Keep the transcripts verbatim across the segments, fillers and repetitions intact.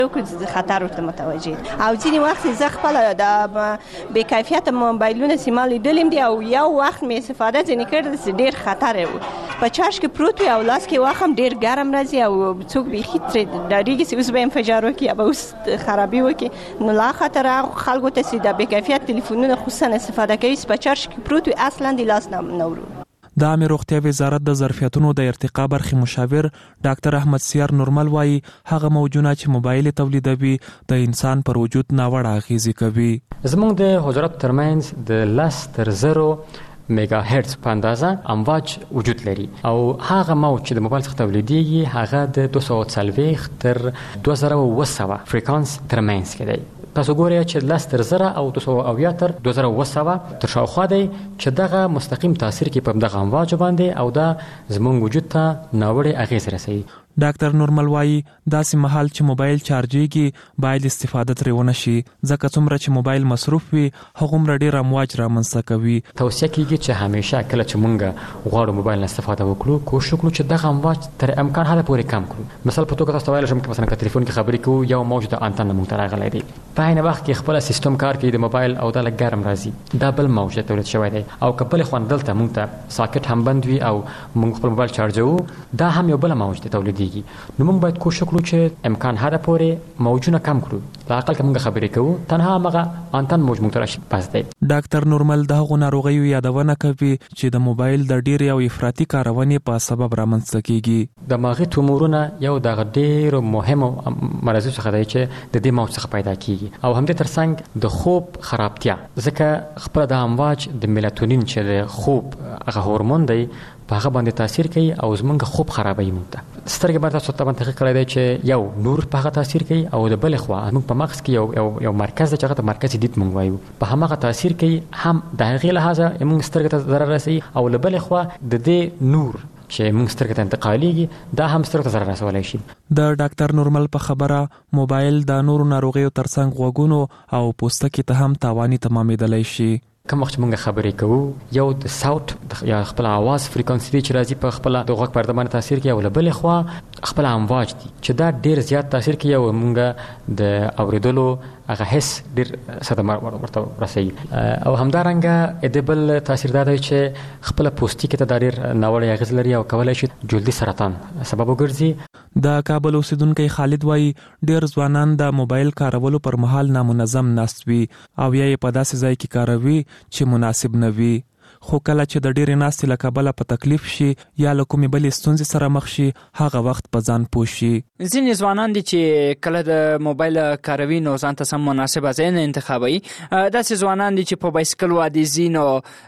خطر ورته متوجه او ځینې وخت زه خپل د بې کیفیته موبایلونه چې ما لیدلیم دي او یو وخت مې استفاده ځینې کړې چې ډېر خطر و په چارج کې پروت وي او لاس کې واخم ډېر ګرم راځي او څوک بیخي ترې ډارېږي چې اوس به انفجار وکړي یا به اوس خرابي وکړي نو لا خطر هغو خلکو ته چې د بې کیفیت تلیفونونه خصوصا استفاده کوي چې په چارج کې پروت وي اصلا د لاس نه ورو. د عامه روغتیا وزارت د ظرفیتونو د ارتقا برخې مشاور ډاکټر احمد سیار نورمل وایي هغه موجونه چې موبایل تولیدوي د انسان پر وجود ناوړه اغیزې کوي. زموږ د حجرات ترمنځ د لس تر زرو میگا هرتز په اندازه امواج وجود لري او هغه موج چې د موبایل څخه تولیدېږي هغه د دوه سوه څلوېښت تر دوه زره اوه سوه فریکانس ترمنځ کې دی. تاسو ګورئ چې لس تر زره او دوه سوه اویا تر دوه زره اوه سوه تر شاوخوا دی چې دغه مستقیم تاثیر کوي په دغه امواج باندې او دا زموږ وجود ته ناوړه اغیز رسوي. ډاکټر نورمل وایي داسې مهال چې موبایل چارجېږي باید استفاده ترې ونه شي ځکه څومره چې موبایل مصروف وي هغومره ډېر امواج رامنځته کوي. توصیه کېږي چې همیشه کله چې موږ غواړو موبایل نه استفاده وکړو کوشش وکړو چې دغه امواج تر امکان حده پورې کم کړو. مثال په توګه تاسو ویلی شم چې مثلا که تلیفون کې خبرې کوو یو موج د انتن موږ ته راغلی دی په عین وخت کې خپله سیستم کار کوي د موبایل او دا لږ ګرم راځي دا بل موج تولید شوی دی او که بلې خوا دلته موږ ته ساکټ هم بند وي او موږ خپل موبایل چارجوو دا هم یو بله موج دی تولیدېږي. نو موږ باید کوشش وکړو چې امکان حده پورې موجونه کم کړو لا اقل که موږ خبرې کوو تنها همغه انتن موج موږ ته راشي بس دی. ډاکټر نورمل د هغو ناروغیو یادونه کوي چې د موبایل د ډېرې او افراطي کارونې په سبب رامنځته کېږي. دماغي تومورونه یو دغه ډېرو مهمو مرضو څخه دی چې د دې موج څخه پیدا کېږي او همدې ترڅنګ د خوب خرابتیا ځکه خپله د امواج د میلاتونین چې د خوب هغه هورمون دی په هغه باندې تاثیر کوي او زموږ خوب خرابوي موږ ته. سترګې باندې تاسو ته تحقیق کړی دی چې یو نور په هغه تاثیر کوي او د بلې خوا موږ په مغز کې یو یو یو مرکز دی چې هغه ته مرکز دید موږ وایو په هماغه تاثیر کوي هم د هغې لحاظه موږ سترګې ته ضرر رسوي او له بلې خوا د دې نور چې موږ سترګې ته انتقالېږي دا هم سترګو ته ضرر رسولی شي. د ډاکټر نورمل په خبره موبایل د نورو ناروغیو ترڅنګ غوږونو او پوستکي ته هم تاواني تمامېدلی شي. کوم وخت چې موږ خبرې کوو یو د صوت یا خپل आवाज فریکونسي چې راځي په خپل د غوږ پرده باندې تاثیر کوي او له بلې خوا خپل امواج دي چې دا ډېر زیات تاثیر کوي او موږ د اورېدلو هغه حس ډېر صدمه ورته رسوي او همدارنګه د بل تاثیر دا دی چې خپل پوستکي ته دا ډېر ناوړه اغېز لري او کولی شي جلدي سرطان سبب وګرځي. د کابل اوسیدونکی خالد وایي ډېر ځوانان د موبایل کارولو پر مهال نامنظم ناست وي او یا یې په داسې ځای کې کاروي چې مناسب نه وي خو کله چې د ډېرې ناستې له کبله په تکلیف شي یا له کومې بلې ستونزې سره مخ شي هغه وخت په ځان پوه شي. ځینې ځوانان دي چې کله د موبایل کاروي نو ځان ته سم مناسبه ځای نه انتخابوي. داسې ځوانان دي چې په بایسکل واده ځي نو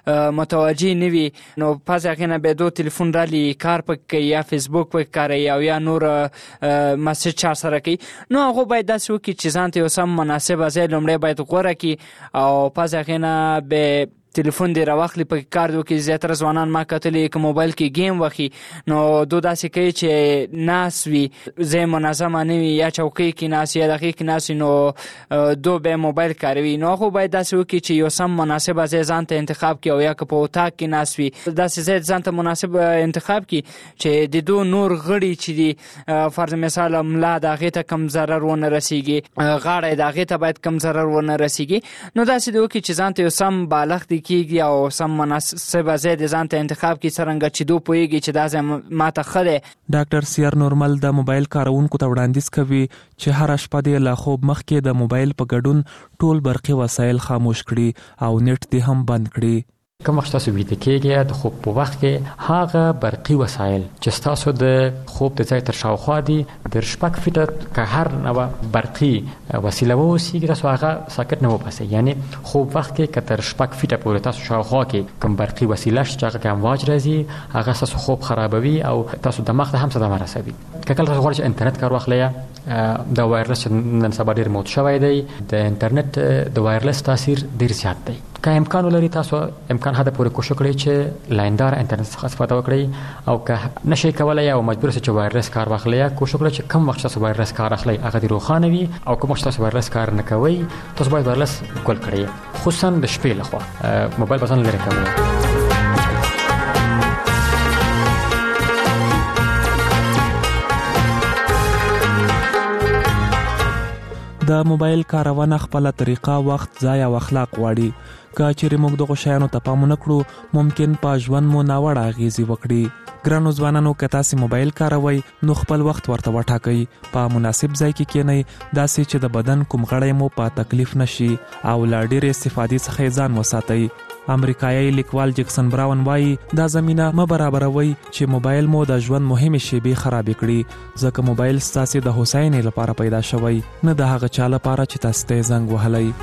متوجه نه وي نو پس هغې نه بیا دو تلیفون رالي کار پکې کوي یا فیسبوک پکې کاروي او یا نور مسیج چار سره کوي نو هغه باید داسې وکړي چې ځان ته یو سم مناسبه ځای لومړی باید غوره کړي او پس هغې نه به تلیفون دی راواخلي پکې کار دی وکړي. زیاتره ځوانان ما کتلي که موبایل کې ګیم وخي نو دو داسې کوي چې ناست وي ځای منظمه نه وي یا چوکۍ کې ناست یا دغې کې ناست وي نو دو بیا موبایل کاروي نو هغو باید داسې وکړي چې یو سم مناسبه ځای ځان ته انتخاب کړي او یا که په اتاق کې ناست وي داسې ځای ځان ته مناسب انتخاب کړي چې د دو نور غړي چې دي فرض مثال ملا د هغې ته کم ضرر ونه رسېږي غاړه د هغې ته باید کم ضرر ونه رسېږي نو داسې دی وکړي چې ځان ته یو سم بالغ دی کیږي او سم مناسبه ځای د ځان ته انتخاب کړي څرنګه چې دو پوهېږي چې دا ځای ماته ښه دی. ډاکټر سیار نورمل د موبایل کارونکو ته وړاندیز کوي چې هره شپه دې له خوب مخکې د موبایل په ګډون ټول برقي وسایل خاموش کړي او نیټ دې هم بند کړي. کوم وخت تاسو ویده کېږئ د خوب په وخت کې هغه برقي وسایل چې ستاسو د خوب د ځای تر شاوخوا دي د شپږ فیټه که هر نوع برقي وسیله واوسېږي تاسو هغه ساکټ نه وباسئ. یعنې خوب وخت کې که تر شپږ فیټه پورې تاسو شاوخوا کې کوم برقي وسیله شته چې هغه کې امواج راځي هغه ستاسو خوب خرابوي او تاسو دماغ ته هم صدمه رسوي. که کله تاسو غواړئ چې انټرنټ کار واخلئ د وایرلس نن سبا ډېر موت شوی دی د انټرنټ د وایرلس تاثیر ډېر زیات دی. که امکان ولري تاسو امکان حد پورې کوشش وکړئ چې لایندار انټرنټ څخه استفاده وکړئ او که نشئ کولی او مجبور شئ چې وایرلس کار واخلئ کوشش وکړئ چې کم وخت تاسو وایرلس کار اخلئ هغه دې روښانه وي او کوم وخت تاسو وایرلس کار نه کوئ تاسو باید وایرلس ګل کړئ خصوصا د شپې لخوا موبایل به ځان لرې کوئ. د موبایل کارونه خپل طریقه وخت ضایع او اخلاق غواړي. که چیرې موږ دغه شیانو ته پام ونه کړو ممکن په ژوند مو ناوړه اغیزې وکړي. ګرانو ځوانانو که تاسو موبایل کاروئ نو خپل وخت ورته وټاکئ، په مناسب ځای کې کېنئ داسې چې د بدن کوم غړی مو په تکلیف نشي او له ډېرې استفادې څخه ځان وساتئ. امریکایي لیکوال جکسن براون وایي دا زمينه م برابروي چې موبایل مو د ژوند مهمه شیبې خراب کړي، ځکه موبایل ستاسو د هوساینې لپاره پیدا شوی نه د هغه چا لپاره چې تاسو ته زنګ وهلی.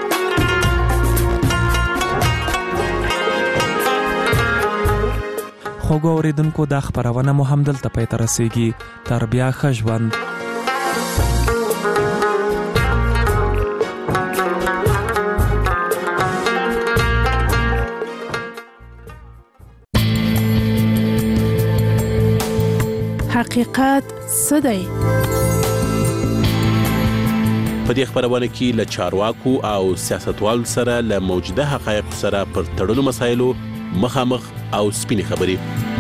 خوږو اوریدونکو دا خبرونه مو هم دلته پای ته رسیږي. تر بیا ښه ژوند. حقیقت څه دی؟ په دې خبرونه کې له چارواکو او سیاستوالو سره له موجوده حقایق سره پر تړلو مسایلو مخامخ او سپینې خبرې.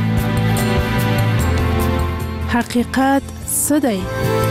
حقیقت څه دی؟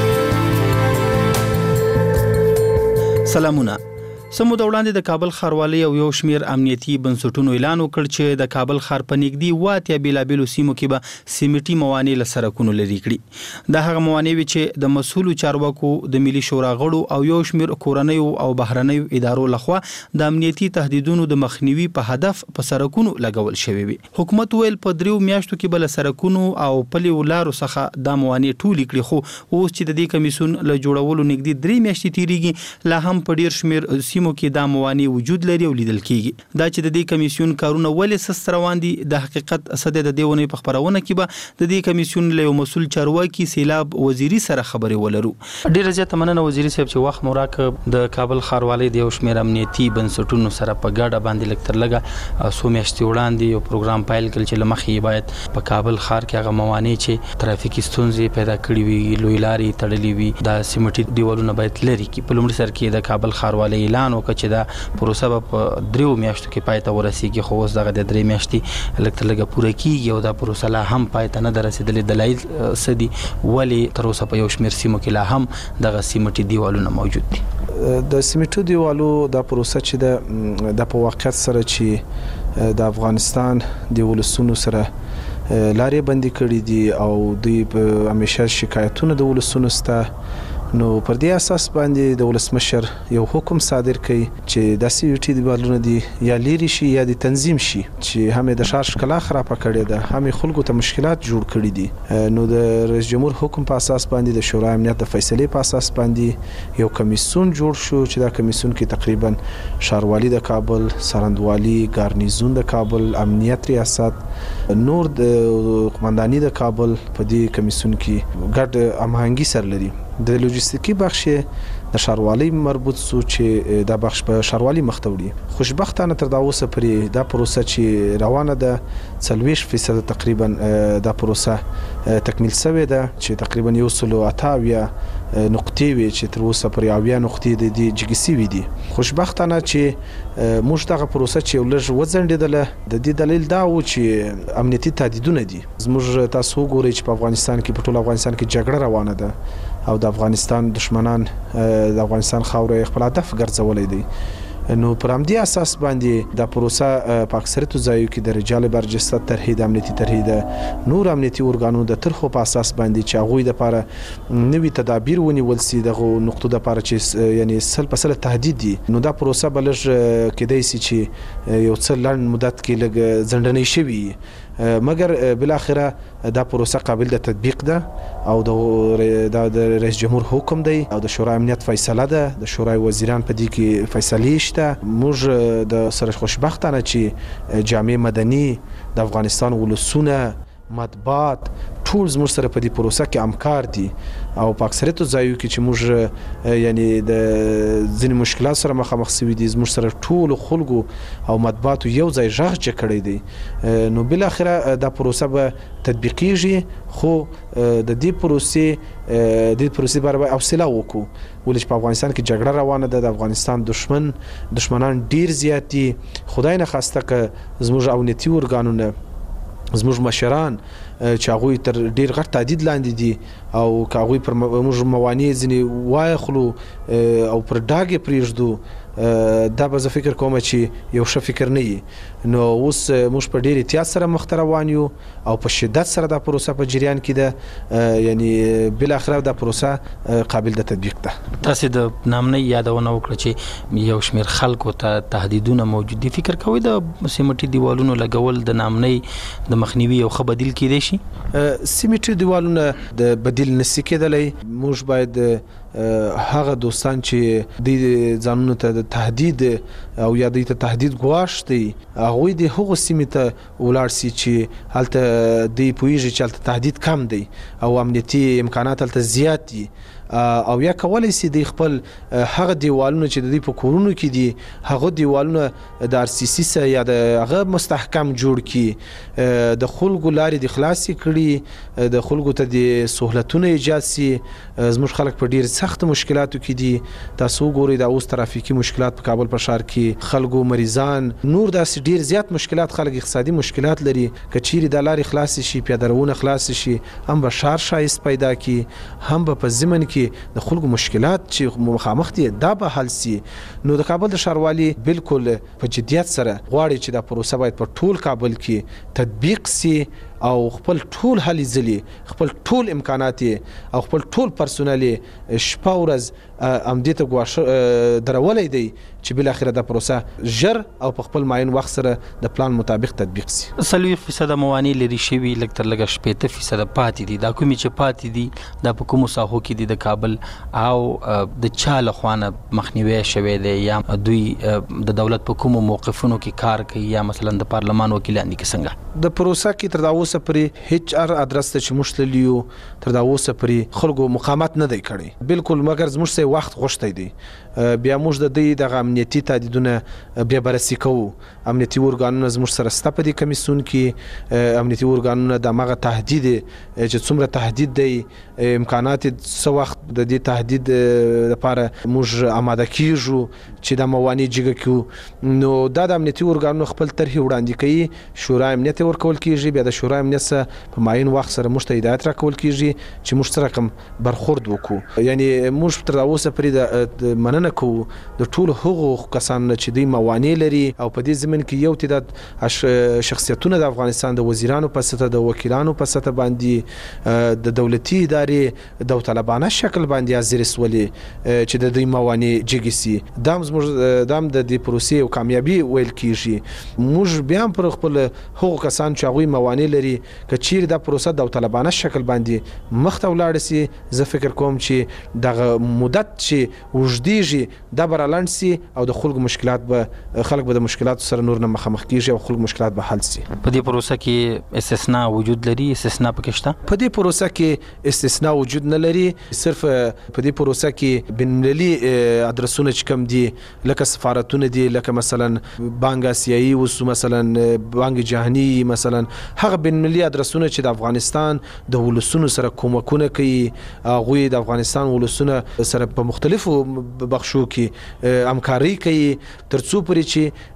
سلامونه. سمو د وړاندې د کابل ښاروالۍ او یو شمیر امنیتي بنسټونو اعلان وکړ چې د کابل ښار په نږدې واته بیلابېلو سیمو کې به سیمټي موانع له سرکونو لري کړي. دا هغه موانع وي چې د مسؤلو چارواکو د ملي شورا غړو او یو شمیر کورنیو او بهرنیو ادارو لخوا د امنیتي تهدیدونو د مخنیوي په هدف په سرکونو لګول شوی وي. حکومت ویل په دریو میاشتو کې بل سرکونو او پلیو لارو څخه د موانع ټول کړي، خو اوس چې د دې کمیسون له جوړولو نږدې درې میاشتې تیریږي لا هم په ډیر شمیر سیمو کې دا موانع وجود لري او لیدل کیږي. دا چې د دې کمیسیون کارونه ولې سست روان دي د حقیقت صد د دیونه په خبرونه کې به د دې کمیسیون له یو مسؤل چارواکي سیلاب وزیری سره خبرې ولرو. ډیر زیاته مننه وزیری صاحب چې وخت موراک د کابل ښاروالۍ د یو شمیر امنیتي بنسټونو سره په ګډه باندې لکتر لګه سو میاشتې وړاندې یو پروګرام پایل کړ چې لمخې باید په کابل ښار کې هغه موانع چې ترافیکي ستونزې پیدا کړې وي، لوی لارې تړلې وي، د سیمټي دیوالونه باید لري کی. په لومړي سر کې د کابل ښاروالۍ اعلان وکړ چې دا پروسه په دریو میاشتو کې پای ته ورسیږي، خو اوس دغه د درې میاشتې لکه لږه پوره کیږي او دا پروسه لا هم پای ته نه رسیدلې. دلایل سدي ولی تر اوسه په یو شمیر سیمو کې لا هم دغه سیمټي دیوالونه موجود دي. د سیمټي دیوالو دا پروسه چې د د په واقعیت سره چې د افغانستان د ولسونو سره لارې بندي کړې دي او د همیشه شکایتونه د ولسونو سره، نو پر دې اساس باندې د ولسمشر یو حکم صادر کړي چې د سیمټي دیوالونه دي یا لري شي یا د تنظیم شي چې هم د ښار ښکلا خراب کړي ده، هم خلکو ته مشکلات جوړ کړي دي. نو د رئیس جمهور حکم په اساس باندې د شورای امنیت د فیصلې په اساس باندې یو کمیسیون جوړ شو چې دا کمیسیون کې تقریبا ښاروالي د کابل، سرندوالي، ګارنیزون د کابل، امنیت ریاست، نور د قومنداني د کابل په دې کمیسیون کې ګډ هماهنګي سره لري. د لوجستیکي بخش د ښاروالۍ مربوط سو چې دا بخش په ښاروالۍ مخته وړي. خوشبختانه تر دا اوسه پرې دا پروسه چې روانه ده څلوېښت فیصد تقریبا دا پروسه تکمیل شوې ده چې تقریبا یو سل او اته اویا نقطې وي چې تر اوسه پرې اویا نقطې د جګسي وي دي. خوشبختانه چې موږ دغه پروسه چې ولږ وځنډېدله د دې دلیل دا و چې امنیتي تهدیدونه دي. زموږ تاسو وګورئ چې په افغانستان کې په ټول افغانستان کې جګړه روانه ده او د افغانستان دشمنان د افغانستان خاورې خپل هدف ګرځولې دي. نو پر همدې اساس باندې دا پروسه په اکثریتو ځایو کې د رجال برجسته طرحې د امنیتي طرحې د نور امنیتي ارګانونو د طرحو په اساس باندې چې هغوی دپاره نوي تدابیر ونیول سي دغه نقطو دپاره چې یعنی سل په سله تهدید دي. نو دا پروسه به لږ کیدای سي چې یو څه لنډ مدت کې لږ ځنډنۍ شوي، مګر بالاخره دا پروسه قابل د تطبیق ده او د رئیس جمهور حکم دی او د شورای امنیت فیصله ده، د شورای وزیران په دې کې فیصلې شته. موږ د سره خوشبختانه چې جامع مدني د افغانستان ولسونه، مطبوعات ټول زموږ سره په دې پروسه کې همکار دي او په اکثریتو ځایو کې چې موږ یعنی د ځینې مشکلات سره مخامخ شوي دي زموږ سره ټولو خلکو او مطبوعاتو یو ځای غږ چې کړی دی. نو بالاخره دا پروسه به تطبیقیږي، خو د دې پروسې د دې پروسې لپاره حوصله وکړو ولې چې په افغانستان کې جګړه روانه ده، د افغانستان دشمن دشمنان ډیر زیات دي. خدای نه خواسته که زموږ امنیتي ارګانونه، زموږ مشران چې هغه تر ډیر غټ تهدید لاندې دي او کاغوی پر موږ موانع ځنی وایخلو او پر داګه پریږدو دا به زه فکر کوم چې یو ښه فکر نه وي. نو اوس موږ په ډیر احتیاط سره مخ ته روان یو او په شدت سره دا پروسه په جریان کې ده، یعنی بل اخر دا پروسه قابل د تطبیق ده. تاسو د نامنۍ یادونه وکړه چې یو شمېر خلکو ته تهدیدونه موجود دي. فکر کوئ د سیمټي دیوالونو لګول د نامنۍ د مخنیوي یو ښه بدیل کیدای شي؟ سیمټي دیوالونه د بدیل نشي کېدلی. موږ باید هغه دوستان چې د ځانونو ته د تهدید او یا د تهدید ګواښ دی هغه د هغو سیمې ته ولاړ سي چې هلته د پویږي چې هلته تهدید کم دی او امنیتي امکانات هلته زیات دي او یا کولای سي د خپل هغه دیوالونه چې د دې په کورونو کې دي هغه دیوالونه د ار سی سی سره یا د هغه مستحکم جوړ کی د خلکو لارې د خلاصي کړي د خلکو ته د سہولتونو ایجاد سي. زموږ خلک په ډیر سخت مشکلاتو کې دي. تاسو ګورئ د اوس ترافیکي مشکلات په کابل په ښار کې خلکو مریضان نور داسې ډیر زیات مشکلات خلک اقتصادي مشکلات لري. کچيري د لارې خلاص شي پیادهروونه خلاص شي هم به ښار شایست پیدا کی هم به په ضمن کې د خلکو مشکلات چې مخامخ دي دا به حل سي. نو د کابل د ښاروالي بالکل په جديت سره غواړي چې دا پروسه باید په ټول کابل کې تطبیق سي او خپل ټول هلي ځلي خپل ټول امکانات او خپل ټول پرسونل شپه ورځ امدې ته غواړي درولې دی چې بل اخر دا پروسه ژر او په خپل معین وخت سره د پلان مطابق تطبیق سي. سلوي فیصد موانع لري شوی لکه تر لګه شپږ فیصد پاتې دي. دا کومي چې پاتې دي دا په کومو ساحو کې دي د کابل او د چاله خوانه مخنیوي شوی دی یا دوی د دولت په کومو موقفونو کې کار کوي یا مثلا د پارلمان وکیلان دي څنګه د پروسه کې تر دا اوسه پرې هیڅ ار ادرس ته چې مشتلیو تر دا اوسه پرې خلکو مقاومت نه دی کړی بالکل مګر زموږ سه وخت غوښتي دي. بیا موږ د دې د امنیتي تهدیدونه بیا بررسي کوو. امنیتي ورګانونه زموږ سره ستا په دې کمیسیون کې امنیتي ورګانونه د مغه تهدید چې څومره تهدید دی امکانات څو وخت د دې تهدید لپاره موږ آماده کیږو چې د موانع جګه کیو. نو دا د امنیتي ورګانونو خپل طرح وړاندې کوي شورا امنیت ورکول کیږي بیا د شورا امنیت په معین وخت سره موږ ته هدایت راکول کیږي چې موږ سره کوم برخورد وکړو. یعنی موږ تر اوسه پرې د مننه کوو د ټول هغو کسانو چې دوی موانع لري او په دې زمين کې یو تعداد شخصیتونه د افغانستان د وزیرانو په سطح د وکیلانو په سطح باندې د دولتي ادارې د طالبانه شکل باندې ازرس ولې چې د دوی موانع جګسي دام زموږ دام د دې پروسې او کامیابی ویل کیږي. موږ بیا پر خپل هغو کسان چې هغه موانع لري کچیر د پروسه د طالبانه شکل باندې مخته ولاړ سي زه فکر کوم چې د مدت چې وجديږي د برلاند سي او د خلکو مشکلات به خلک به د مشکلات سره نور نه مخامخ کیږي او خلکو مشکلات به حل سي. په دې پروسه کې استثناء وجود لري استثناء پکې شته؟ په دې پروسه کې استثناء وجود نه لري. صرف په دې پروسه کې بنملي ادرسونه چې کوم دي لکه سفارتونه دي لکه مثلا بانک آسیایي او مثلا بانک جهاني مثلا هغه بنملي ادرسونه چې د افغانستان د ولسونو سره کومکونه کوي هغه د افغانستان ولسونه سره په مختلفو بخشو کې همکاري کوي ترڅو پرې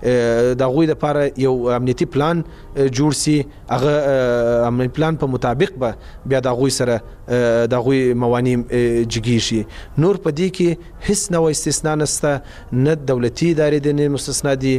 چې د غوي د لپاره یو امنیتي پلان جوړ سي هغه امنیتي پلان په مطابق به بیا د غوي سره د غوي موانع جګی شي. نور په دې کې هیڅ نو استثناء نشته نه دولتي ادارې د مستثنا دي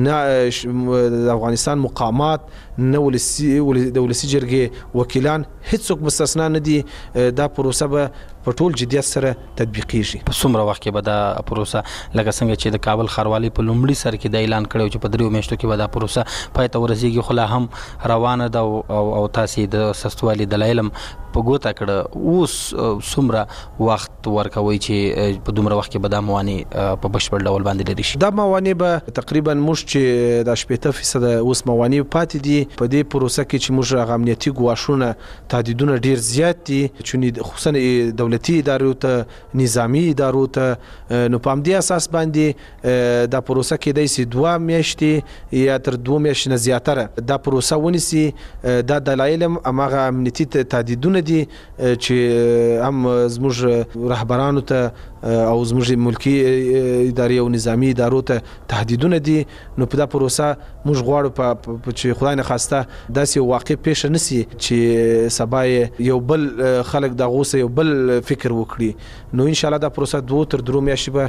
نه د افغانستان مقامات نه ولسی د ولسی جرګې وکیلان هیڅوک مستثنا نه دي. دا پروسه به په ټول جديت سره تطبیقیږي. په څومره وخت کې به دا پروسه لکه څنګه چې د کابل ښاروالي په لومړي سر کې د اعلان کړو چې په دریو میاشتو کې به دا پروسه پای ته ورسیږي خو لا هم روانه ده او او تاسو د سستوالي دلایل په ګوته کړه اوس څومره وخت ورکوي چې په دومره وخت کې به دا موانع په بشپړ ډول باندې لري شي؟ دا موانع به تقریبا موږ چې د شپږ فیصد اوس موانع پاتې دي په دې پروسه کې چې موږ امنیتي ګواښونه تهدیدونه ډیر زیات دي چې خصوصا دولتي ادارو ته نظامی ادارو ته. نو په همدې اساس باندې دا پروسه کېدای شي دوه میاشتې یا تر دوه میاشتې نه زیاتره دا پروسه ونیسي. دا دلایل هماغه امنیتي تهدیدونه دي چې هم زموږ رهبرانو ته او زموږ ملکی ادارې او نظامی ادارو ته تهدیدونه دي. نو په دا پروسه موږ غواړو په چې خدای نه خواسته داسې واقع پیښ نشي چې سبا یو بل خلک د غوسه یو بل فکر وکړي. نو ان شاء الله دا پروسه دوه تر درو میاشتې به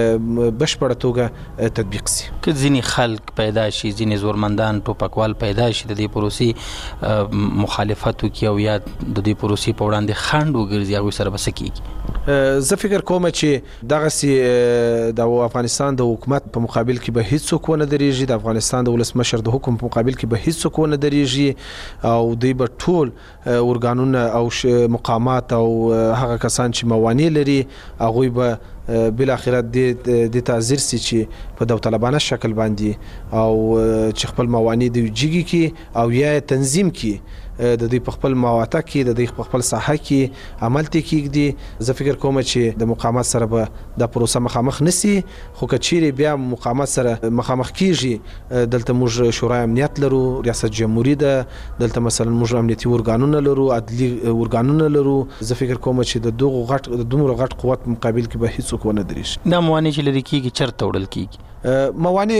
بشپړه توګه تطبیق شي. که ځینې خلک پیدا شي، ځینې زورمندان ټوپکوال پیدا شي د دې پروسې مخالفت وکړي او یا د دې پروسې په وړاندې خنډ وګرځي، هغوی سره به څه کیږي؟ زه فکر کوم چې دغسې د افغانستان د حکومت په مقابل کې به هیڅوک ونه درېږي، د افغانستان د ولسمشر د حکم په مقابل کې به هیڅوک ونه درېږي او دوی به ټول ارګانونه او مقامات او هغه کسان چې موانع لري هغوی به بل اخرت د د تاثیر سي چې په داوطلبانه شکل باندې او چې خپل موانع دی جګي کی او یا تنظیم کی د دې په خپل مواته کې د دې په خپل ساحه کې عمل ته کېږي. زه فکر کوم چې د مقامات سره به د پروسه مخامخ نسی، خو کچيري بیا مقامات سره مخامخ کیږي. دلته موږ شورای امنیت لرو، ریاست جمهوریت ده، دلته مثلا موږ امنیتي ارګانونه لرو، عدلي ارګانونه لرو. زه فکر کوم چې د دوه غټ د دومره غټ قوت مقابل کې به هیڅ ونه درېږي. دا موانع چې لري کیږي چرته وړل کیږي؟ موانع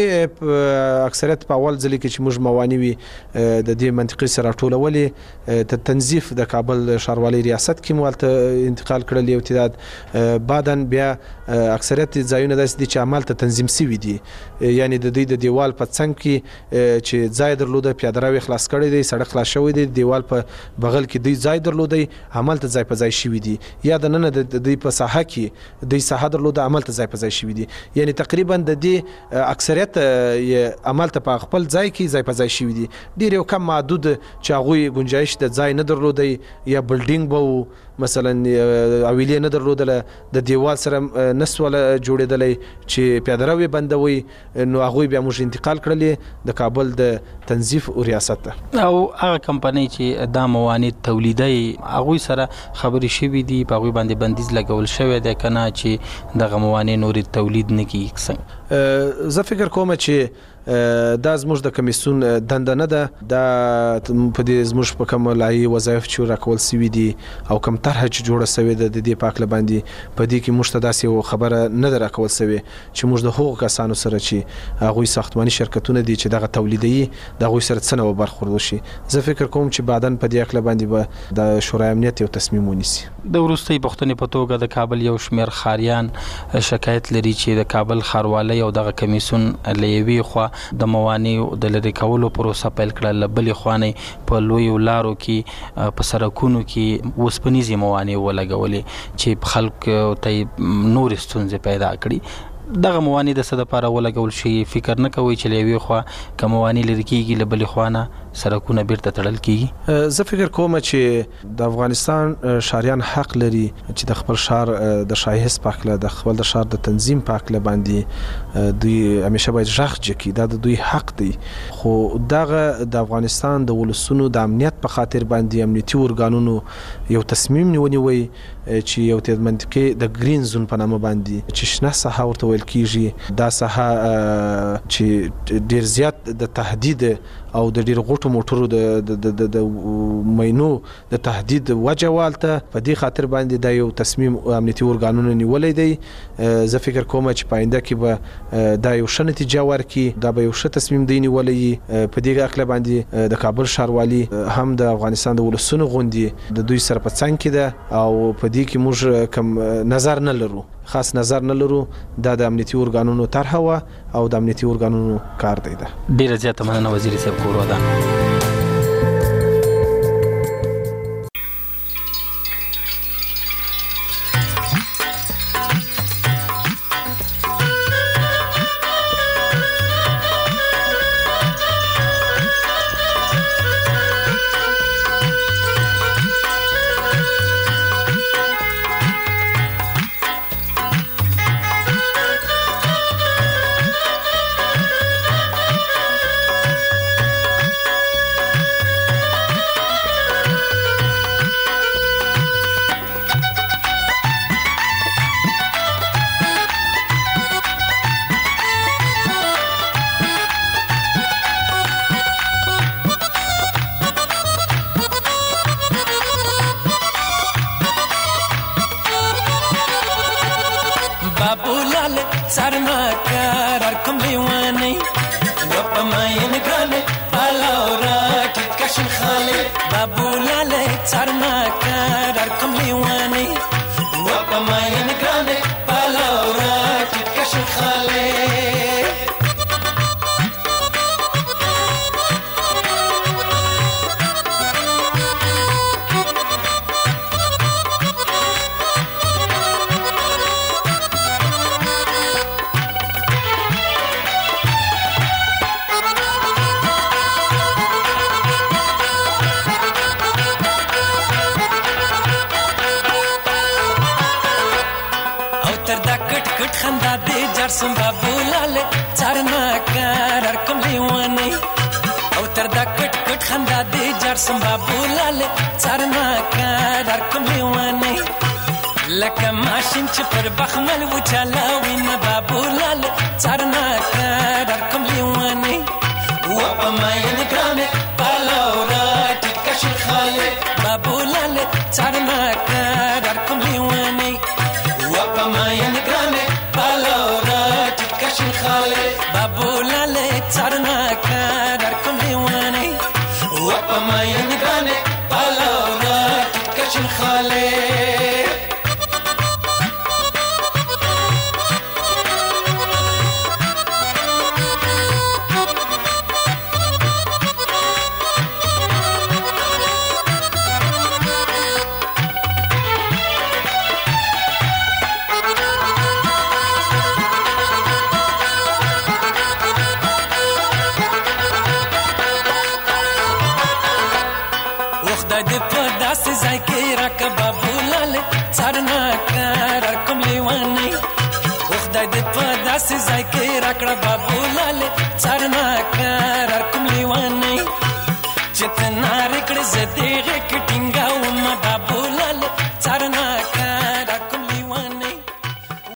اکثریت په اول ځل کې چې موږ موانع وي د دې منطقې سره ټولولې ته تنظیف د کابل ښاروالۍ ریاست کې مولته انتقال کړل یو تعداد، بعدن بیا اکثریت ځایونه داسې دي چې عمل ته تنظیم شوي دي، یعنی د دوی د دیوال په څنګ کې چې ځای درلوده پیاده رو خلاص کړی دی، سړک خلاص شوی دی، دیوال په بغل کې دوی ځای درلودی عمل ته ځای په ځای شوي دي، یا د نن د دوی په ساحه کې دوی ساحه درلوده عمل ته ځای په ځای شوي دي. یعنی تقریبا د دې اکثریت عمل ته په خپل ځای کې ځای په ځای شوي دي. ډېر یو کم محدود چې هغوی گنجایش د ځای نه درلودی یا بلډینګ به مثلا اویلې نه درلودله، د دیوال سره نسوله جوړېدلی چې پیاده رو بندوي، نو هغوی بیا موږ انتقال کړلې د کابل د تنظیف ریاست ته. او هغه کمپنۍ چې دا موانع تولیدي هغوی سره خبرې شوي دي، په هغوی باندې بندیز لګول شوی دی که نه چې دغه موانع نورې تولید نه کیږي؟ څنګه؟ زه فکر کوم چې دا زموږ د کمیسیون دنده نه ده، دا په دې زموږ په کوم لایحې وظایف چې راکول سوي دي او کوم طرحه چې جوړه سوې ده د دې په هکله باندې په دې کې موږ ته داسې یوه خبره نه ده راکول سوې چې موږ د هغو کسانو سره چې هغوی ساختماني شرکتونه دي چې دغه تولیدوي د هغوی سره څه نوع برخورد وشي. زه فکر کوم چې بعداً په دې هکله باندې به د شورای امنیت یو تصمیم ونیسي. د وروستۍ پوښتنې په توګه د کابل یو شمېر ښاریان شکایت لري چې د کابل ښاروالۍ او دغه کمیسیون له یوې خوا د موانع د لرې کولو پروسه پیل کړه، له بلې خوا په لویو لارو کې په سړکونو کې اوسپنیزې موانع ولګولې چې خلکو ته نورې ستونزې پیدا کړي. دغه موانع د څه دپاره ولګول شي؟ فکر نه کوئ چې له یوې خوا که موانع لرې کېږي له بلې خوا نه سړکونه بیرته تړل کېږي؟ زه فکر کوم چې د افغانستان ښاریان حق لري چې د خپل ښار د ښایست په هکله د خپل د ښار د تنظیم په هکله باندې دوی همیشه باید غږ جګي، دا د دوی حق دی. خو دغه د افغانستان د ولسونو د امنیت په خاطر باندې امنیتي ارګانونو یو تصمیم نیونی چې یو تید منطقې د گرین زون په نامه باندې چې شنه ساحه ورته ویل کېږي، دا ساحه چې ډېر زیات د تهدید او د ډېر غټو موټرو د د د مینو د تهدید وجه والته په دې خاطر باندې دا یو تصمیم امنیتي ارګانونو نیولی دی. زه فکر کوم چې په آینده کې به دا یو ښه نتیجه ورکړي، دا به یو ښه تصمیم دی نیولی. په دې هکله باندې د کابل ښاروالي هم د افغانستان د ولسونو غوندې د دوی سره په څنګ کې ده او په دې کې موږ کوم نظر نه لرو، خاص نظر نه لرو. دا د امنیتي ارګانونو طرحه وه او د امنیتي ارګانونو کار دی. ده ډیره زیاته مننه وزیر صاحب، کور ودان. څارنه کار کوم لیواني و په ماین ګرانه پالورا ټیټ کشن خاله بابو لاله څارنه کار کوم لیواني و په ماین ګرانه پالورا ټیټ کشن خاله خندا دې جار سم بابو لاله څارنه کار کوم لیواني او تر دا کټ کټ خندا دې جار سم بابو لاله څارنه کار کوم لیواني لکه ماشین چې پر بخمل و چلاوي نه بابو لاله څارنه کار کوم لیواني و په ماین ګرانه پالورا ټیټ کشن خاله بابو لاله څارنه کار کوم لیواني و په ماین ګرانه پالورا ټیټ کشن خاله بابو لاله څارنه کار کوم لیواني و په ماین ګرانه پالورا ټیټ کشن خاله داسې ځای کې راکړه بابو لاله څارنه کار کوم لیواني چې ته نارې کړې زه دې غېږ کې ټینګاوم بابو